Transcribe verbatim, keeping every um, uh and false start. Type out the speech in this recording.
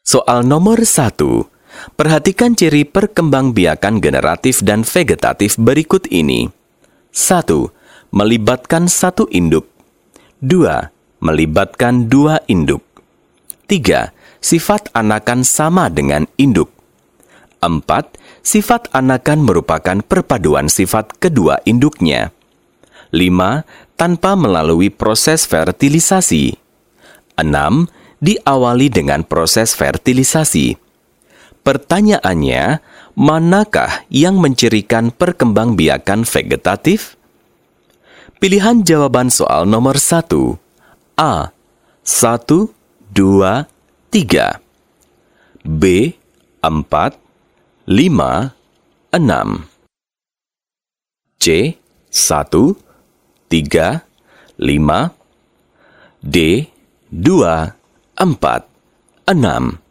Soal nomor satu. Perhatikan ciri perkembangbiakan generatif dan vegetatif berikut ini. satu. Melibatkan satu induk. dua. Melibatkan dua induk. tiga. Sifat anakan sama dengan induk. empat. Sifat anakan merupakan perpaduan sifat kedua induknya. lima. Tanpa melalui proses fertilisasi. enam. Diawali dengan proses fertilisasi. Pertanyaannya, manakah yang mencirikan perkembangbiakan vegetatif? Pilihan jawaban soal nomor satu. A. satu, dua, tiga. B. empat, lima, enam. C. satu, tiga, lima. D. dua, empat, enam.